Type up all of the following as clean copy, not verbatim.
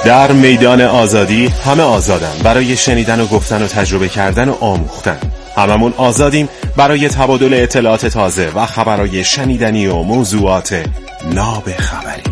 در میدان آزادی همه آزادن برای شنیدن و گفتن و تجربه کردن و آموختن. هممون آزادیم برای تبادل اطلاعات تازه و خبرهای شنیدنی و موضوعات نابخبری.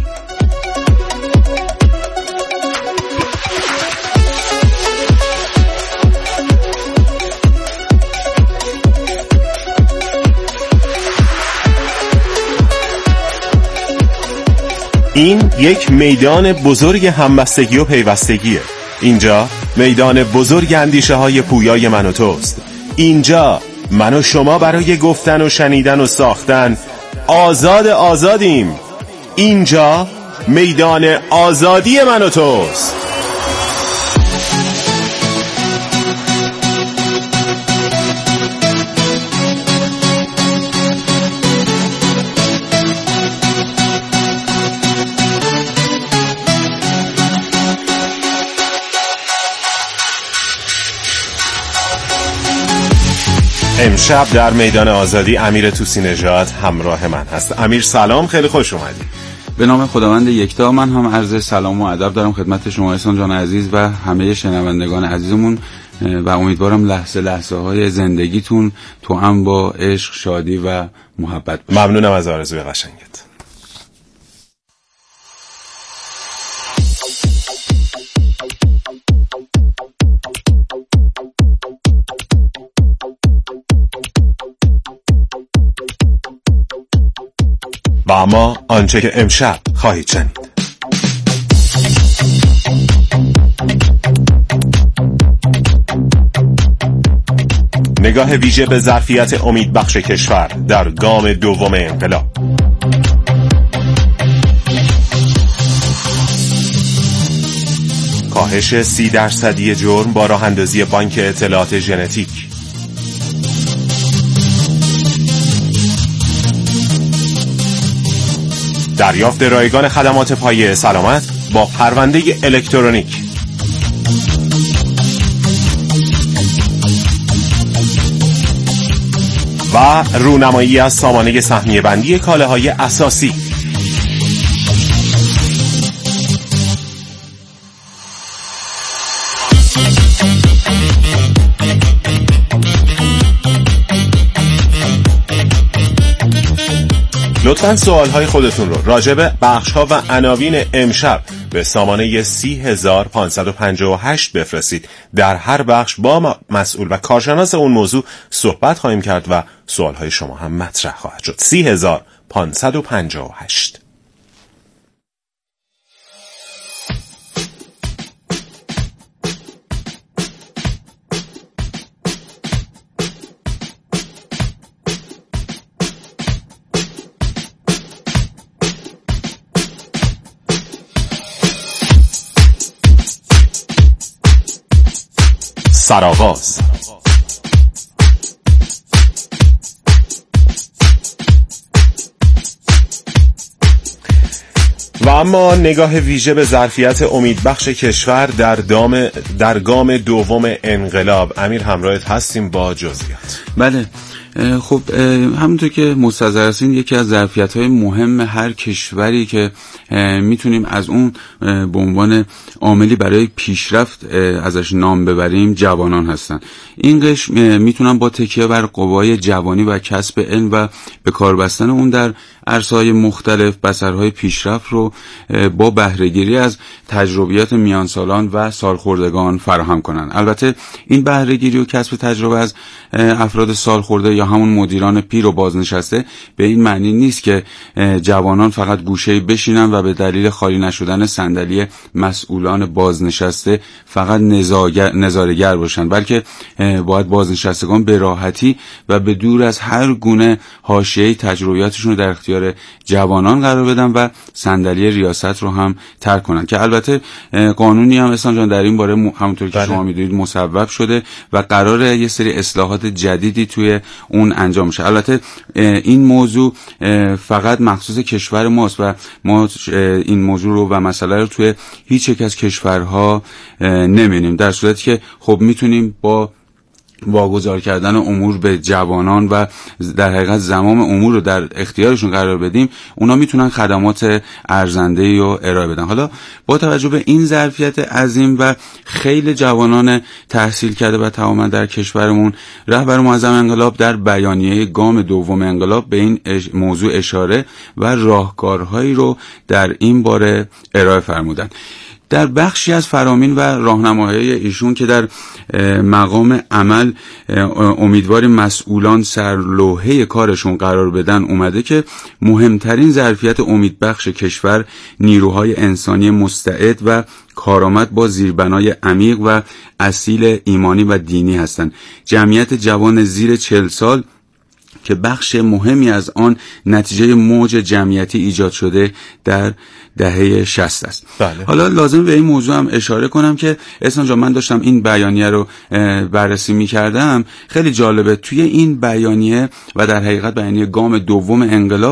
این یک میدان بزرگ همبستگی و پیوستگیه. اینجا میدان بزرگ اندیشه های پویای من و توست. اینجا من و شما برای گفتن و شنیدن و ساختن آزادیم. اینجا میدان آزادی من و توست. امشب در میدان آزادی امیر طوسی نژاد همراه من هست. امیر سلام، خیلی خوش اومدی. به نام خداوند یکتا من هم عرض سلام و ادب دارم خدمت شما احسان جان عزیز و همه شنوندگان عزیزمون و امیدوارم لحظه های زندگیتون تو هم با عشق، شادی و محبت باشه. ممنونم از آرزوی قشنگت. و اما آنچه که امشب خواهید شنید. نگاه ویژه به ظرفیت امیدبخش کشور در گام دوم انقلاب. کاهش 30% جرم با راه اندازی بانک اطلاعات ژنتیک. دریافت رایگان خدمات پایه سلامت با پرونده الکترونیک. و رونمایی از سامانه سهمیه بندی کالاهای اساسی. لطفاً سوالهای خودتون رو راجع به بخش‌ها و عناوین امشب به سامانه 30558 بفرستید. در هر بخش با مسئول و کارشناس اون موضوع صحبت خواهیم کرد و سوالهای شما هم مطرح خواهد شد. 30558. سرآغاز. و اما نگاه ویژه به ظرفیت امیدبخش کشور در گام دوم انقلاب. امیر همراهت هستیم با جزئیات. بله، خب همونطور که مستحضر هستین یکی از ظرفیت‌های مهم هر کشوری که میتونیم از اون به عنوان عاملی برای پیشرفت ازش نام ببریم جوانان هستن. این قشر میتونن با تکیه بر قوای جوانی و کسب علم و به کار بستن اون در عرصه‌های مختلف بصرهای پیشرفت رو با بهره‌گیری از تجربیات میانسالان و سالخوردگان فراهم کنن. البته این بهره‌گیری و کسب تجربه از افراد سالخورده یا همون مدیران پیر و بازنشسته به این معنی نیست که جوانان فقط گوشه‌ای بشینن و به دلیل خالی نشدن صندلی مسئولان بازنشسته فقط نظاره‌گر باشن، بلکه باید بازنشستگان به راحتی و به دور از هر گونه حاشیه‌ای تجربیاتشون رو در اختیار جوانان قرار بدن و صندلی ریاست رو هم ترک کنن، که البته قانونی هم احسان جان در این باره همونطور که شما میدونید مصوب شده و قراره یه سری اصلاحات جدیدی توی اون انجام میشه. البته این موضوع فقط مخصوص کشور ماست و ما این موضوع رو و مسئله رو توی هیچ یک از کشورها نمی‌بینیم، در صورتی که خب میتونیم با واگذار کردن امور به جوانان و در حقیقت زمام امور رو در اختیارشون قرار بدیم، اونا میتونن خدمات ارزنده‌ای رو ارائه بدن. حالا با توجه به این ظرفیت عظیم و خیلی جوانان تحصیل کرده و توانمند در کشورمون، رهبر معظم انقلاب در بیانیه گام دوم انقلاب به این موضوع اشاره و راهکارهایی رو در این باره ارائه فرمودن. در بخشی از فرامین و راهنماهای ایشون که در مقام عمل امیدواریم مسئولان سرلوحه کارشون قرار بدن، اومده که مهمترین ظرفیت امیدبخش کشور نیروهای انسانی مستعد و کارآمد با زیربنای عمیق و اصیل ایمانی و دینی هستند. جمعیت جوان زیر 40 سال که بخش مهمی از آن نتیجه موج جمعیتی ایجاد شده در دهه 60 است. بله. حالا لازم به این موضوع هم اشاره کنم که احسان جان، من داشتم این بیانیه رو بررسی می‌کردم، خیلی جالبه توی این بیانیه و در حقیقت بیانیه گام دوم انقلاب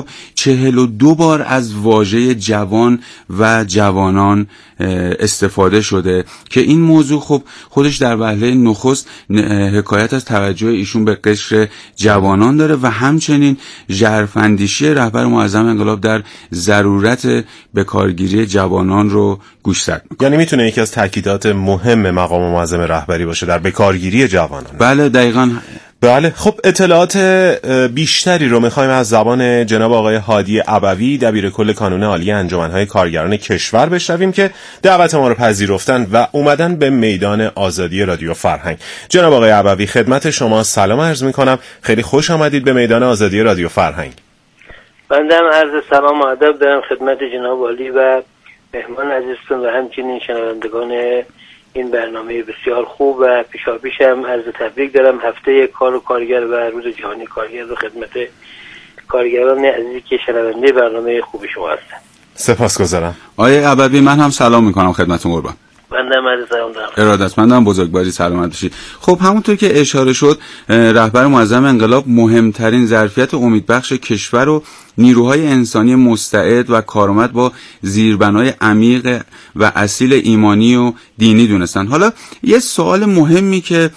42 بار از واژه جوان و جوانان استفاده شده که این موضوع خب خودش در وهله نخست حکایت از توجه ایشون به قشر جوانان داره و همچنین ژرف‌اندیشی رهبر معظم انقلاب در ضرورت به کارگیری جوانان رو گوشزد میکنه. یعنی میتونه یکی از تاکیدات مهم مقام معظم رهبری باشه در بکارگیری جوانان. بله دقیقاً. بله. خب اطلاعات بیشتری رو میخوایم از زبان جناب آقای هادی ابوی دبیر کل کانون عالی انجمنهای کارگران کشور بشنویم که دعوت ما رو پذیرفتن و اومدن به میدان آزادی رادیو فرهنگ. جناب آقای ابوی، خدمت شما سلام عرض میکنم، خیلی خوش آمدید به میدان آزادی رادیو فرهنگ. بنده هم عرض سلام و ادب دارم خدمت جناب عالی و مهمان عزیزتون و همچنین شنوندگان این برنامه بسیار خوب و پیشاپیش هم عرض تبریک دارم. هفته کار و کارگر و روز جهانی کارگر رو خدمت کارگران عزیزی که شنونده برنامه خوب شما هستن. سپاسگزارم. آقای ابوی، من هم سلام میکنم خدمتتون قربان. بنده هم عرض سلام دارم. ارادتمندم، بزرگواری، سلامت باشید. خب همونطور که اشاره شد، رهبر معظم انقلاب مهمترین ظرفیت امیدبخش کشور رو نیروهای انسانی مستعد و کارآمد با زیربنای عمیق و اصیل ایمانی و دینی دونستن. حالا یه سوال مهمی که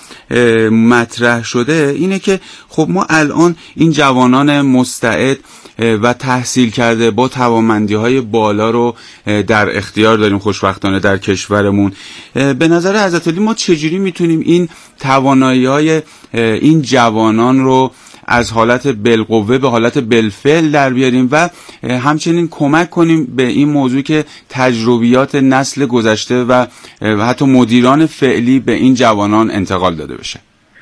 مطرح شده اینه که خب ما الان این جوانان مستعد و تحصیل کرده با توانمندی‌های بالا رو در اختیار داریم خوشبختانه در کشورمون. به نظر حضرت علی ما چجوری میتونیم این توانایی‌های این جوانان رو از حالت بالقوه به حالت بالفعل در بیاریم و همچنین کمک کنیم به این موضوع که تجربیات نسل گذشته و حتی مدیران فعلی به این جوانان انتقال داده بشه؟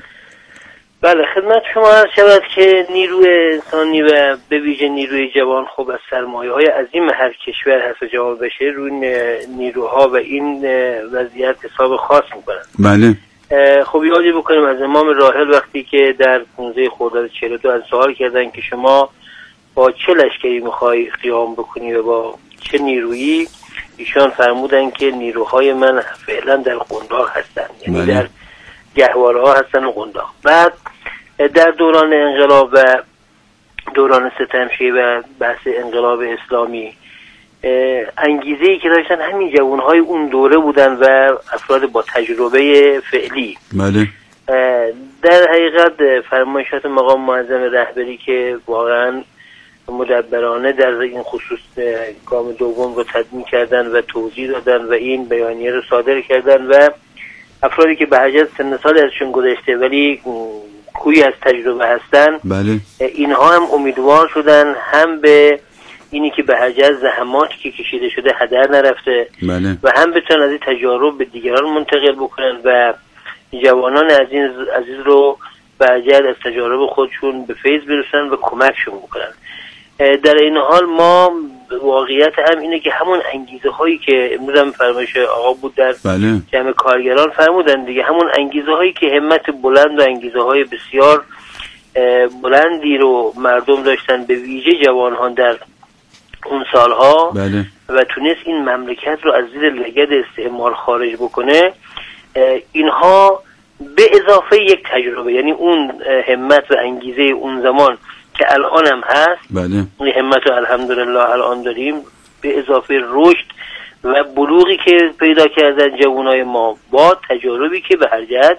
بله، خدمت شما عرض شود که نیروی انسانی و به ویژه نیروی جوان خب از سرمایه‌های عظیم هر کشور هست و جواب بشه روی نیروها و این وضعیت حساب خاص میکنن. بله. خب یادی بکنیم از امام راحل وقتی که در 15 خرداد 42 از سوال کردن که شما با چه لشکری میخوای قیام بکنی و با چه نیرویی، ایشان فرمودن که نیروهای من فعلا در قنداق هستن، یعنی در گهواره ها هستن و قنداق. بعد در دوران انقلاب و دوران ستمشی و بحث انقلاب اسلامی انگیزه‌ای که داشتن همین جوانهای اون دوره بودن و افراد با تجربه فعلی. بله. در حقیقت فرمایشات مقام معظم رهبری که واقعا مدبرانه در این خصوص گام دوم رو تدوین کردن و توضیح دادن و این بیانیه رو صادر کردن و افرادی که به حجت سن سال ازشون گذشته ولی کوی از تجربه هستن، بله، اینها هم امیدوار شدن هم به اینی که به حجت زحماتی که کشیده شده هدر نرفته، بله، و هم بتونن از این تجارب به دیگران منتقل بکنن و جوانان عزیز رو به حجت از تجارب خودشون به فیض برسن و کمکشون بکنن. در این حال ما واقعیت هم اینه که همون انگیزه هایی که امروز هم فرمایش آقا بود در جمع کارگران فرمودن دیگه، همون انگیزه هایی که همت بلند و انگیزه های بسیار بلندی رو مردم داشتن به ویژه جوانان در اون سالها، بله، و تونست این مملکت رو از زیر لگد استعمار خارج بکنه، اینها به اضافه یک تجربه، یعنی اون همت و انگیزه اون زمان که الان هم هست، بله، این همت رو الحمدلله الان داریم، به اضافه رشد و بلوغی که پیدا کردن جوانای ما با تجاربی که به هر جهت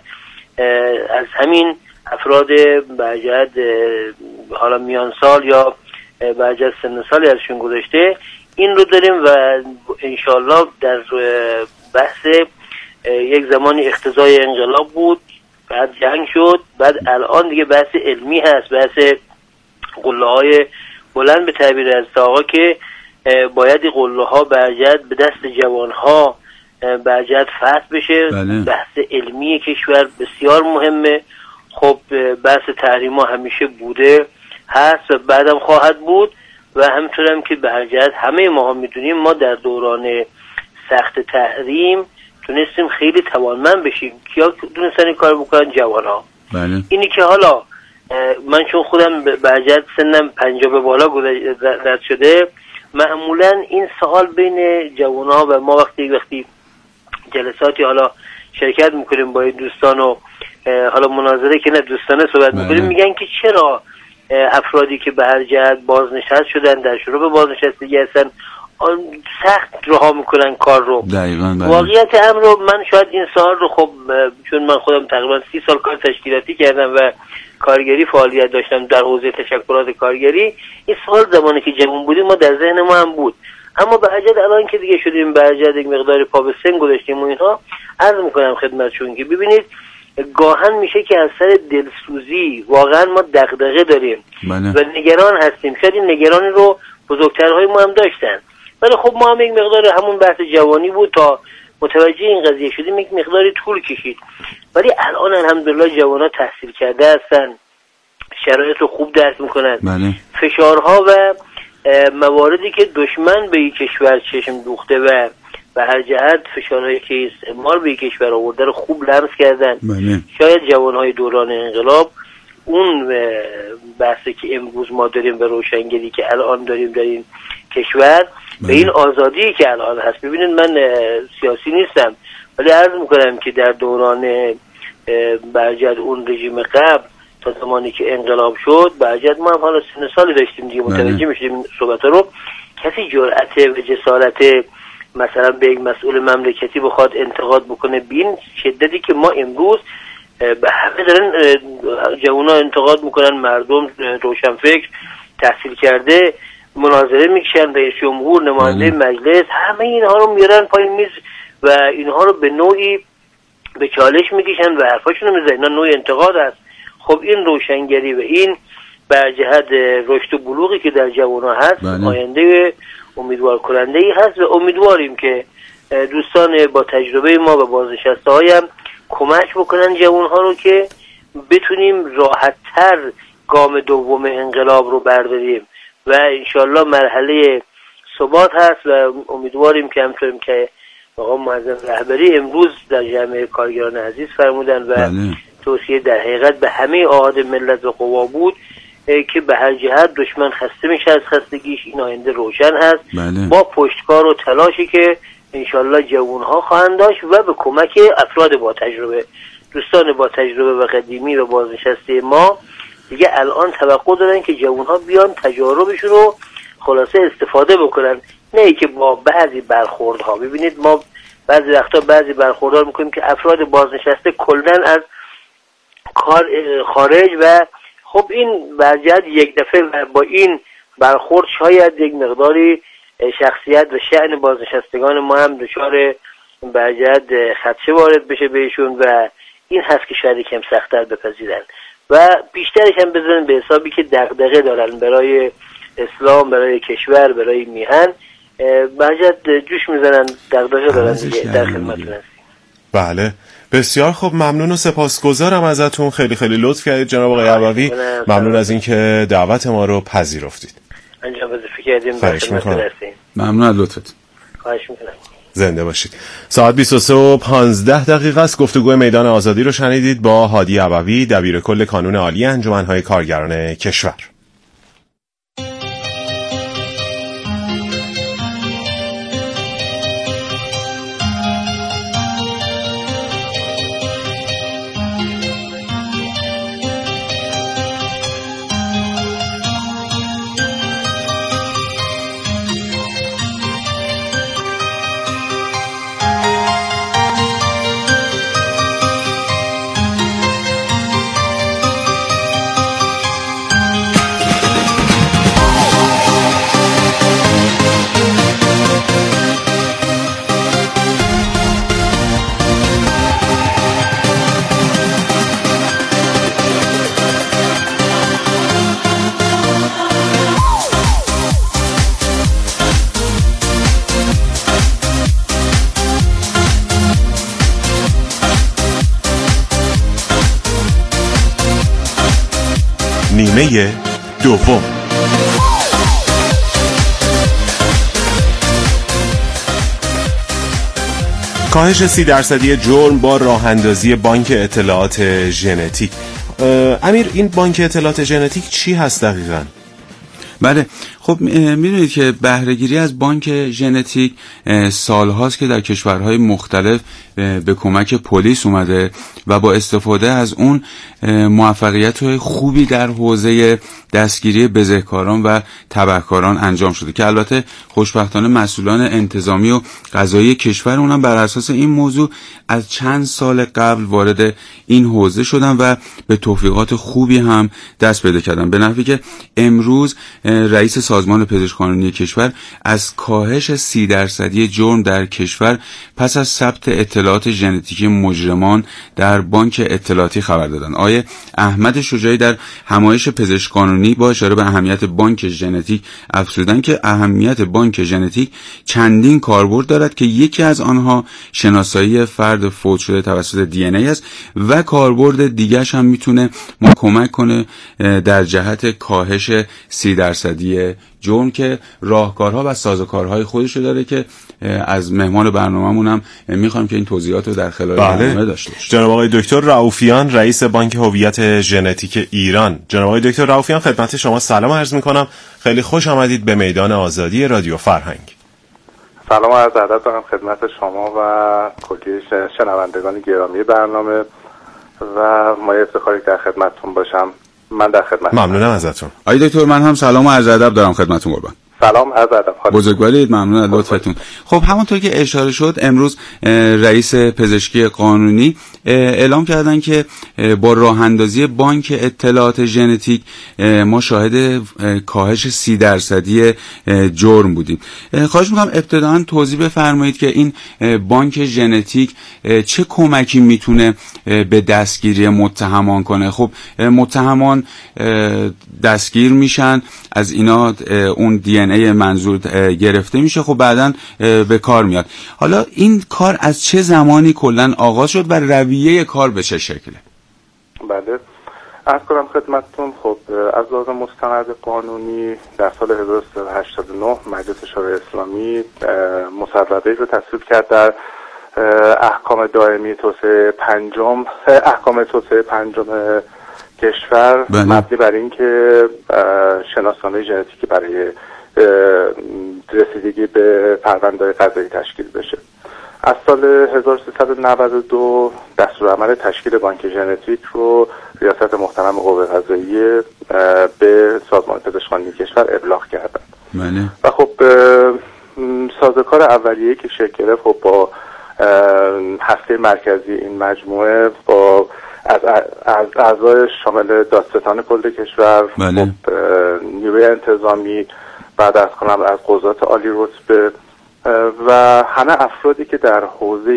از همین افراد برجد حالا میان سال یا برجد سن سالی ازشون گذاشته این رو داریم و انشالله در بحث یک زمانی اختزای انقلاب بود، بعد جنگ شد، بعد الان دیگه بحث علمی هست، بحث قله های بلند به تعبیر از آقا که باید قله ها برجد به دست جوان ها برجد فتح بشه. بله. بحث علمی کشور بسیار مهمه. خب بحث تحریم ها همیشه بوده هست و بعدم خواهد بود و همینطور هم که برجد همه ما میدونیم ما در دوران سخت تحریم تونستیم خیلی توانمند بشیم. کیا تونستن این کار بکنن؟ جوان ها. بله. اینی که حالا من چون خودم برجد سنم 50 به بالا رد شده، معمولا این سوال بین جوان ها و ما وقتی جلساتی حالا شرکت میکنیم با دوستان و حالا مناظره که نه دوستانه صحبت میکنیم، میگن که چرا افرادی که به هر جهت بازنشست شدن در شروع به بازنشستگی هستن سخت رها میکنن کار رو. واقعیت امر رو من شاید این سال رو خب چون من خودم تقریبا 30 سال کار تشکیلاتی کردم و کارگری فعالیت داشتم در حوزه تشکلات کارگری، این سال زمانی که جوان بودیم ما در ذهن ما هم بود، اما به حجت الان که دیگه شدیم به حجت یک مقدار پا به سن گذاشتیم و اینها، عرض میکنم خدمتشون که ببینید گاهن میشه که از سر دلسوزی واقعا ما دغدغه داریم و نگران هستیم. شاید این نگرانی رو بزرگترهای ما هم داشتن، ولی خب ما هم یک مقدار همون بحث جوانی بود تا متوجه این قضیه شدیم، یک مقداری طول کشید. ولی الان الحمدلله جوانا تحصیل کرده هستن، شرایط رو خوب درک میکنن. فشارها و مواردی که دشمن به یک کشور چشم دوخته و به هر جهت فشارهایی که استعمار به یک کشور آورده رو خوب لمس کردن. شاید جوانهای دوران انقلاب اون بحثی که امروز ما داریم به روشنگری که الان داریم در این کشور به این آزادی که الان هست. ببینید من سیاسی نیستم ولی عرض میکنم که در دوران برجد اون رژیم قبل تا زمانی که انقلاب شد برجد ما هم حالا سن سالی داشتیم دیگه، متوجه میشیم این صحبت رو. کسی جرأت و جسارت مثلا به یک مسئول مملکتی بخواد انتقاد بکنه بین شدتی که ما امروز به همه دارن جوانا انتقاد میکنن، مردم روشنفکر تحصیل کرده مناظره میکشن، رئیس جمهور، نماینده مجلس، همه اینها رو میارن پایین میز و اینها رو به نوعی به چالش میکشن و حرفاشون رو میزنن. اینا نوع انتقاد است. خب این روشنگری و این بر جهت رشد و بلوغی که در جوانا هست آینده امیدوار کننده ای هست و امیدواریم که دوستان با تجربه ما و بازنشسته هایم کمک بکنن جوان ها رو که بتونیم راحت تر گام دوم انقلاب رو برداریم و انشالله مرحله ثبات هست و امیدواریم که همطوریم که آقا معظم رهبری امروز در جمع کارگران عزیز فرمودن و توصیه در حقیقت به همه اعاد ملت و قوا بود که به هر جهت دشمن خسته میشه از خستگیش، این آینده روشن هست با پشتکار و تلاشی که انشالله جوانها خواهند داشت و به کمک افراد با تجربه. دوستان با تجربه و قدیمی و بازنشسته ما دیگه الان توقع دارن که جوانها بیان تجاربشون رو خلاصه استفاده بکنن، نه ای که با بعضی برخوردها. ببینید ما بعضی وقتا بعضی برخوردها میکنیم که افراد بازنشسته کلن از کار خارج و خب این برجد یک دفعه با این برخورد شاید یک مقداری شخصیت و شأن بازنشستگان ما هم دچار برجد خدشه وارد بشه بهشون و این هست که شاید کم سخت‌تر بپذیرن و بیشترش هم بزنن به حسابی که دغدغه دارن برای اسلام، برای کشور، برای میهن. برجد جوش میزنن، دغدغه دارن دیگه. در خدمتتون هستیم. بله بسیار خوب، ممنون و سپاسگزارم ازتون. خیلی خیلی لطف کردید جناب آقای عبوی. ممنون از اینکه دعوت ما رو پذیرفتید. انجام وظیفه کردیم. خواهش می‌کنم. ممنون از لطفت. خواهش می‌کنم. زنده باشید. ساعت 23:15 است. گفتگوی میدان آزادی رو شنیدید با هادی عبوی، دبیر کل کانون عالی انجمن‌های کارگران کشور. نیمه دوم. کاهش 30% جرم با راه اندازی بانک اطلاعات ژنتیک. امیر، این بانک اطلاعات ژنتیک چی هست دقیقاً؟ بله، خب میدونید که بهره‌گیری از بانک ژنتیک سالهاست که در کشورهای مختلف به کمک پلیس اومده و با استفاده از اون موفقیت خوبی در حوزه دستگیری بزهکاران و تبهکاران انجام شده که البته خوشبختانه مسئولان انتظامی و قضایی کشور اونم بر اساس این موضوع از چند سال قبل وارد این حوزه شدن و به توفیقات خوبی هم دست پیدا کردن، به نحوی که امروز رئیس سازمان پزشکی قانونی کشور از کاهش 30% جرم در کشور پس از ثبت اطلاعات ژنتیکی مجرمان در بانک اطلاعاتی خبر دادن. آقای احمد شجاعی در همایش پزشکی قانونی با اشاره به اهمیت بانک ژنتیک افزودن که اهمیت بانک ژنتیک چندین کاربرد دارد که یکی از آنها شناسایی فرد فوت شده توسط دی ان ای است و کاربرد دیگرش هم میتونه ما کمک کنه در جهت کاهش 30% جرم که راهکارها و سازوکارهای خودش رو داره که از مهمان برنامه‌مون هم میخوایم که این توضیحات رو در خلال برنامه داشته باشیم. جناب آقای دکتر رؤوفیان، رئیس بانک هویت ژنتیک ایران. جناب آقای دکتر رؤوفیان، خدمت شما سلام عرض میکنم. خیلی خوش آمدید به میدان آزادی رادیو فرهنگ. سلام و عرض ادب دارم خدمت شما و کلی شنوندگان گرامی برنامه و مایه افتخاری در خدمتتون باشم. من در خدمت. ممنونم ازتون. آقای دکتر، من هم سلام و عرض ادب دارم خدمتتون قربان. سلام، عرض ادب. بزرگوارید، ممنون از لطفتون. خب همونطور که اشاره شد امروز رئیس پزشکی قانونی اعلام کردن که با راه اندازی بانک اطلاعات ژنتیک ما شاهد کاهش 30% جرم بودیم. خواهش می‌کنم ابتداً توضیح بفرمایید که این بانک ژنتیک چه کمکی میتونه به دستگیری متهمان کنه. خب متهمان دستگیر میشن، از اینا اون دی ان ای منظور گرفته میشه، خب بعداً به کار میاد. حالا این کار از چه زمانی کلاً آغاز شد و رویه کار به چه شکله؟ بله، عرض کنم خدمتتون. خب از لحاظ مستند قانونی در سال 1389 مجلس شورای اسلامی مصوبه‌ای رو تصویب کرد در احکام دائمی توسعه پنجم کشور، مبنی بر این که شناسنامه ژنتیکی برای رسیدگی به پرونده‌های قضایی تشکیل بشه. از سال 1392 دستورالعمل تشکیل بانک ژنتیک رو ریاست محترم قوه قضاییه به سازمان پزشکی قانونی کشور ابلاغ کردند. بله. و خب سازوکار اولیه‌ای که شکل گرفت خب با هسته مرکزی این مجموعه با از اعضای شامل دادستان کل کشور، بله. خب نیروی انتظامی، بعد از کنم از قضات عالی رتبه و همه افرادی که در حوزه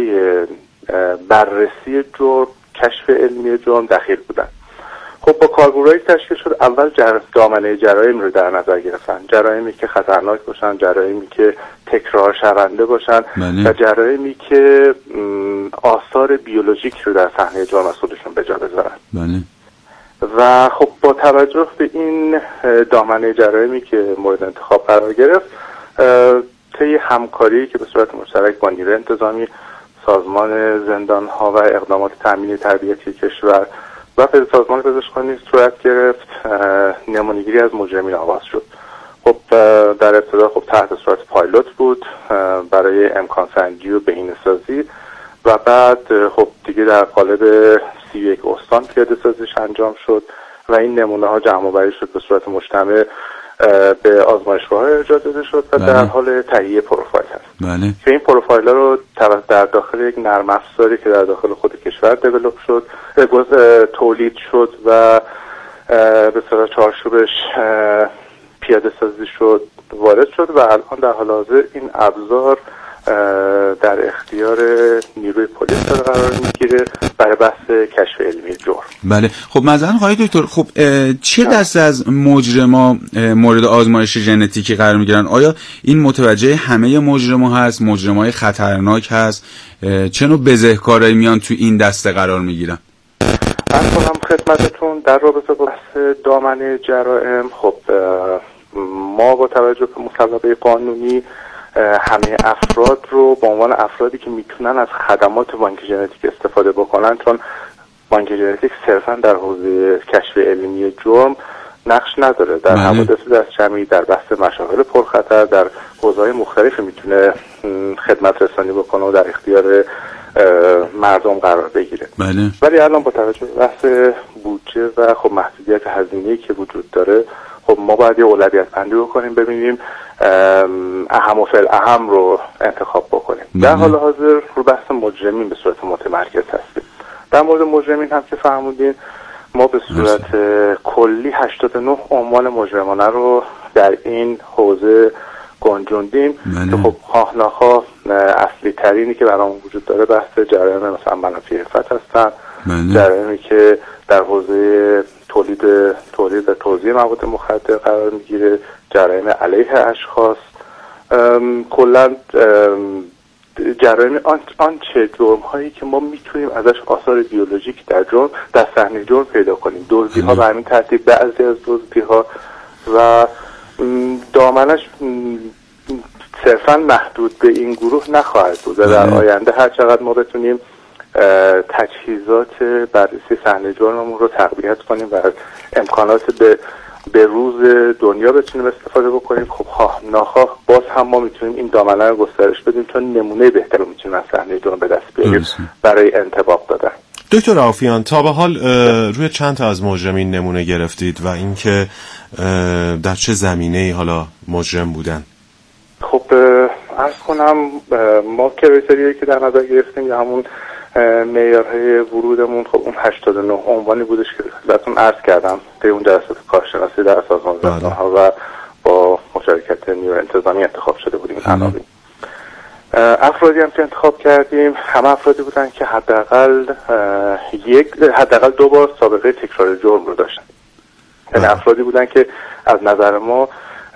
بررسی جرم، کشف علمی جرم دخیل بودن. خب با کارگروهی تشکیل شد. اول دامنه جرایم رو در نظر گرفتن، جرایمی که خطرناک باشن، جرایمی که تکرار شونده باشن، بله. و جرایمی که آثار بیولوژیک رو در صحنه جرم از خودشون به جا بذارن. بله. و خب با توجه به این دامنه جرایمی که مورد انتخاب قرار گرفت، طی همکاری که به صورت مشترک با نیروی انتظامی، سازمان زندان‌ها و اقدامات تأمین تربیتی کشور و سازمان پزشکی قانونی صورت گرفت، نمونه‌گیری از مجرمین آغاز شد. خب در ابتدا خب تحت صورت پایلوت بود برای امکان سنجی و بهینه‌سازی و بعد خب دیگه در قالب 31 استان پیاده سازیش انجام شد و این نمونه ها جمع آوری شد به صورت مجتمع به آزمایشگاه‌ها ارجاع داده شد و در حال تهیه پروفایل هست. بله. که این پروفایل رو در داخل یک نرم افزاری که در داخل خود کشور دیولپ شد، تولید شد و به صورت چارچوبش پیاده سازی شد، وارد شد و الان در حال حاضر این ابزار در اختیار نیروی پلیس قرار میگیره برای بحث کشف علمی جرم. بله. خب مثلا آقای دکتر، خب چه دسته از مجرما مورد آزمایش ژنتیکی قرار میگیرن؟ آیا این متوجه همه مجرما هست؟ مجرمای خطرناک هست؟ چه نوع بزهکارایی میان تو این دسته قرار میگیرن؟ عرض کنم خدمتتون در رابطه با بحث دامنه جرائم. خب ما با توجه به مصوبه قانونی همه افراد رو به عنوان افرادی که میتونن از خدمات بانک ژنتیک استفاده بکنن، چون بانک ژنتیک صرفا در حوزه کشف علمی جرم نقش نداره، در حوادث دستجمعی، در بحث مشاغل پرخطر، در حوزه‌های مختلفی میتونه خدمت رسانی بکنه و در اختیار مردم قرار بگیره. بله. ولی الان با توجه به بحث بودجه و خب محدودیت هزینه‌ای که وجود داره، خب ما باید یه اولویت بندی بکنیم، ببینیم اهم و فالاهم رو انتخاب بکنیم. در حال حاضر رو بحث مجرمین به صورت متمرکز هستیم. در مورد مجرمین هم که فرمودین، ما به صورت کلی 89 عنوان مجرمانه رو در این حوزه گنجوندیم که خب خواه نخواه اصلی ترینی که برامون وجود داره بحث جرایم مثلا منافی عفت هستن، جرایمی که در حوزه تولید و توزیع مواد مخدر قرار میگیره، جرایم علیه اشخاص، کلا جرایم آنچه جرم هایی که ما میتونیم ازش آثار بیولوژیک در صحنه جرم پیدا کنیم. دزدی ها به همین ترتیب، بعضی از دزدی ها و دامنش صرفا محدود به این گروه نخواهد بود. در آینده هر چقدر ما بتونیم تجهیزات بررسی صحنه جرممون رو تقویت کنیم و امکانات به روز دنیا بتونیم استفاده بکنیم، خب خواه ناخواه باز هم ما میتونیم این دامنه رو گسترش بدیم، چون نمونه بهتر رو میتونیم از صحنه جرم به دست بیاریم برای انطباق دادن. دکتر عافیان، تا به حال روی چند تا از مجرمین نمونه گرفتید و اینکه در چه زمینه‌ای حالا مجرم بودن؟ خب عرض کنم ما کرایتریایی که در نظر گرفتیم یا همون معیارهای ورودمون، خب اون 89 عنوانی بودش که بهتون عرض کردم طی اون جلسات کارشناسی در سازمان زندان‌ها و با مشارکت نیروی انتظامی انتخاب شده بودیم. عناوین افرادی هم که انتخاب کردیم همه افرادی بودن که حداقل 2 بار سابقه تکرار جرم رو داشتن. یعنی افرادی بودن که از نظر ما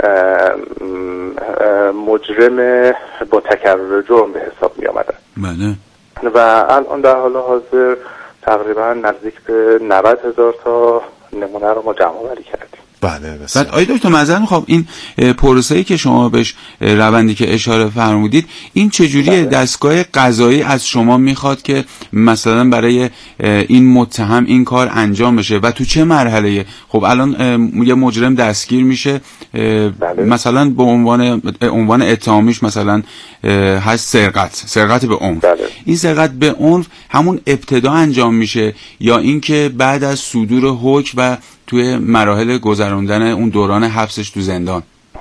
مجرم با تکرار جرم به حساب می آمدن. بله. و الان در حال حاضر تقریبا نزدیک به 90,000 تا نمونه رو ما جمع آوری کردیم. بله بسیار. بعد آید دکتر معذرت می‌خوام، این پروسه‌ای که شما بهش روندی که اشاره فرمودید، این چجوریه؟ دستگاه قضایی از شما میخواد که مثلا برای این متهم این کار انجام بشه و تو چه مرحله‌ای؟ خب الان یه مجرم دستگیر میشه، مثلا به عنوان اتهامیش مثلا هست سرقت به عنف. این سرقت به عنف همون ابتدا انجام میشه یا اینکه بعد از صدور حکم و توی مراحل گذراندن اون دوران حبسش تو زندان؟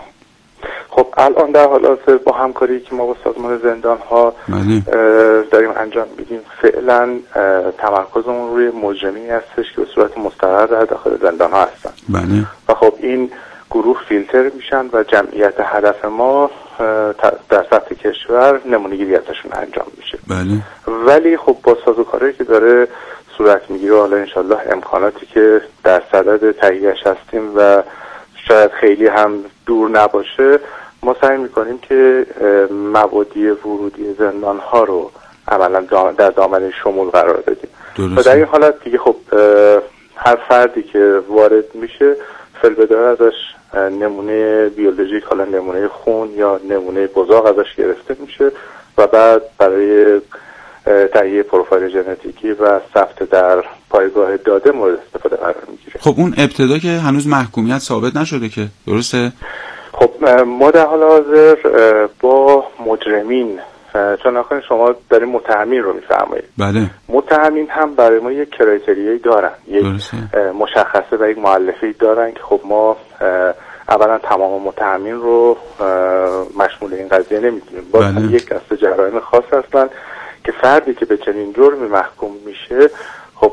خب الان در حال حاضر با همکاری که ما با سازمان زندان ها داریم انجام میدیم، فعلا تمرکزمون روی مجرمینی هستش که به صورت مستقر در داخل زندان ها هستن. و خب این گروه فیلتر میشن و جمعیت هدف ما در سطح کشور نمونه‌گیری ازشون انجام میشه. ولی خب با سازوکاری که داره صورت میگیره، حالا انشالله امکاناتی که در صدد تهیه‌اش هستیم و شاید خیلی هم دور نباشه، ما سعی میکنیم که مبادی ورودی زندان ها رو عملا در دامنه شمول قرار بدیم. و در این حالت دیگه خب هر فردی که وارد میشه فی‌البداهه ازش نمونه بیولوژیک، حالا نمونه خون یا نمونه بزاق ازش گرفته میشه و بعد برای تهیه پروفایل ژنتیکی و ثبت در پایگاه داده مورد استفاده قرار میگیره. خب اون ابتدا که هنوز محکومیت ثابت نشده که، درسته؟ خب ما در حال حاضر با مجرمین، چون آخرین شما داریم متهمین رو میفرمایید. بله. متهمین هم برای ما یک کرایتریایی دارن، یک مشخصه و یک مؤلفه‌ای دارن که خب ما اولا تمام متهمین رو مشمول این قضیه نمیتونیم. باز یک دسته جرایم خاص هستن که فردی که به چنین جرمی محکوم میشه، خب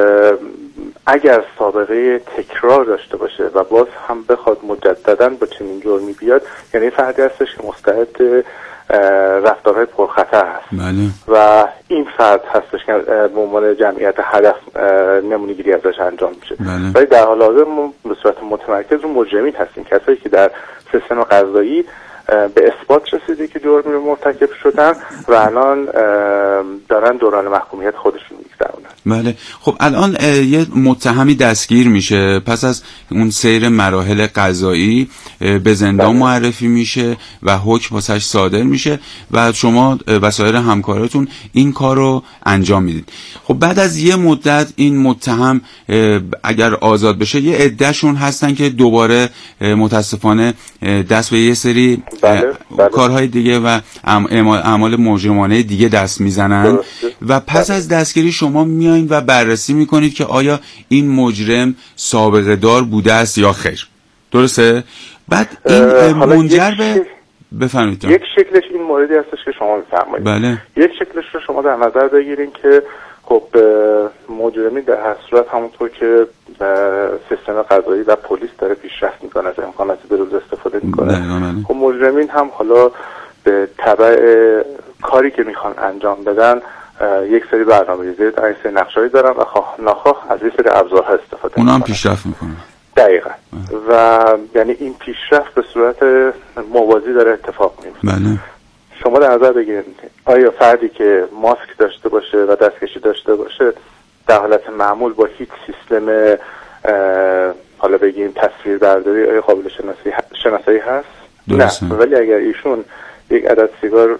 اگر سابقه تکرار داشته باشه و باز هم بخواد مجددا با چنین جرمی بیاد، یعنی فردی هستش که مستعد رفتارهای پرخطر هست. و این فرد هستش که به عنوان جمعیت هدف نمونه‌گیری ازش انجام میشه. ولی در حال حاضر ما به صورت متمرکز رو مجرمین هستیم، کسایی که در سیستم قضایی به اثبات رسیده که جرمی رو مرتکب شدن و الان دارن دوران محکومیت خودشون میگذرونن. بله. خب الان یه متهمی دستگیر میشه، پس از اون سیر مراحل قضایی به زندان معرفی میشه و حکم واسش صادر میشه و شما و سایر همکاراتون این کار رو انجام میدید. خب بعد از یه مدت این متهم اگر آزاد بشه، یه عده‌شون هستن که دوباره متاسفانه دست به یه سری کارهای دیگه و اعمال مجرمانه دیگه دست میزنن و پس از دستگیری شما میایین و بررسی میکنید که آیا این مجرم سابقه دار بوده است یا خیر. درسته؟ بعد این منجر به بفرمایید. یک شکلش این موردی هستش که شما میفرمایید. بله. یک شکلش رو شما در نظر بگیرین که خب مجرمی در هر صورت همونطور که سیستم قضایی و پلیس داره پیشرفت میکنه، از امکانات بروز استفاده میکنه، خب مجرمین هم حالا به تبع کاری که میخوان انجام بدن یک سری برنامه‌ریزی دارن، یک سری نقشه‌ای دارن و ناخواه از یک سری ابزارها استفاده میکنن. اونا هم پیشرفت میکنن. دقیقاً. و یعنی این پیشرفت به صورت موازی داره اتفاق میفته. بله. شما در نظر بگیرید آیا فردی که ماسک داشته باشه و دستکشی داشته باشه در حالت معمول با هیچ سیستم حالا بگیم تصویر برداری آیا قابل شناسایی هست؟ درسته. نه. ولی اگر ایشون یک عدد سیگار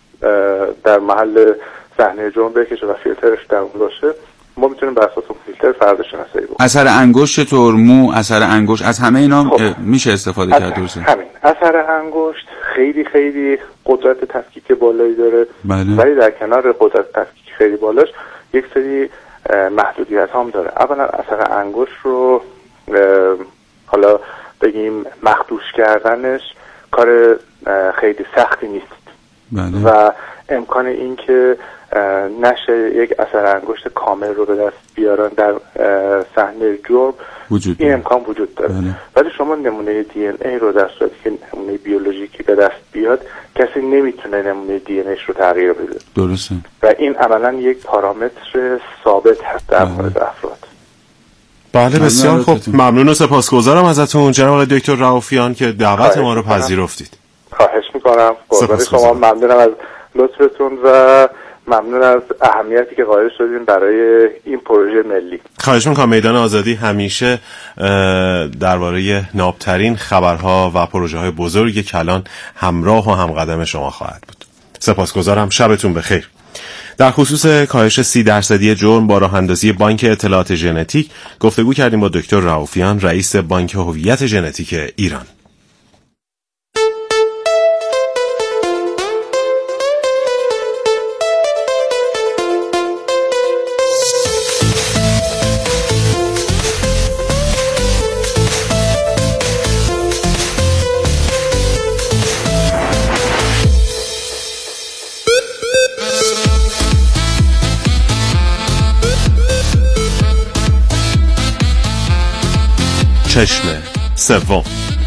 در محل صحنه جرم بکشه و فیلترش در اون باشه، ما میتونیم بر اساس اون فیلتر فرد شناسایی بکنیم. اثر انگشت چطور؟ مو، اثر انگشت، از همه اینا میشه استفاده کرد. درسته. همین اثر انگشت خیلی خیلی قدرت تفکیک بالایی داره. بله. ولی در کنار قدرت تفکیک خیلی بالاش یک سری محدودیت هم داره. اولا اثر انگشت رو حالا بگیم مخدوش کردنش کار خیلی سختی نیست. بله. و امکان این که نشه یک اثر انگشت کامل رو به دست بیارن در صحنه جرم این امکان وجود داره. بله. ولی شما نمونه دی ان ای رو در صورتی که نمونه بیولوژیکی به دست بیاد کسی نمیتونه نمونه دی ان ایش رو تغییر بده. درسته. و این عملا یک پارامتر ثابت هست در مورد افراد. بله بسیار خوب، ممنون و سپاسگزارم ازتون جناب آقای دکتر رؤوفیان که دعوت ما رو پذیرفتید. خواهش میکنم. قربان شما، ممنونم از لطفتون و ممنون از اهمیتی که قائل شدین برای این پروژه ملی. خواهش میکنم. میدان آزادی همیشه درباره نابترین خبرها و پروژه های بزرگ کلان همراه و همقدم شما خواهد بود. سپاسگزارم. شبتون بخیر. در خصوص کاهش 30% جرم با راه اندازی بانک اطلاعات ژنتیک گفتگو کردیم با دکتر رؤوفیان، رئیس بانک هویت ژنتیک ایران. چشم سوم.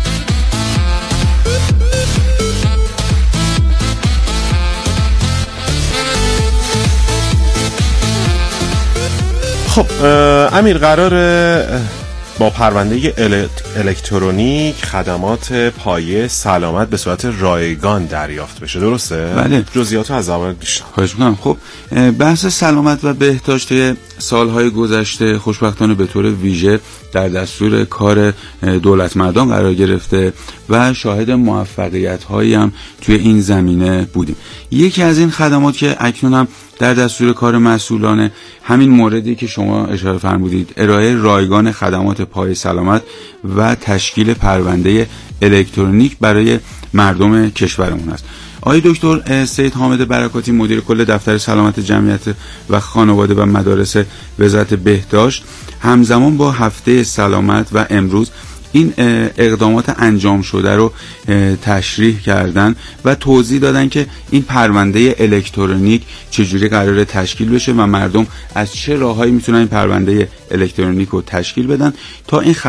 خب امیر، قراره با پرونده الکترونیک خدمات پایه سلامت به صورت رایگان دریافت بشه، درسته؟ بله. جزئیاتو از اول بیشتر. خواهش می‌کنم. خب بحث سلامت و بهداشت سالهای گذشته خوشبختانه به طور ویژه در دستور کار دولت مردان قرار گرفته و شاهد موفقیت‌هایی هم توی این زمینه بودیم. یکی از این خدمات که اکنون هم در دستور کار مسئولانه همین موردی که شما اشاره فرمودید، ارائه رایگان خدمات پای سلامت و تشکیل پرونده الکترونیک برای مردم کشورمون است. آقای دکتر سید حامد برکاتی، مدیر کل دفتر سلامت جمعیت و خانواده و مدارس وزارت بهداشت، همزمان با هفته سلامت و امروز این اقدامات انجام شده رو تشریح کردن و توضیح دادن که این پرونده الکترونیک چجوری قراره تشکیل بشه و مردم از چه راههایی میتونن این پرونده الکترونیک رو تشکیل بدن تا این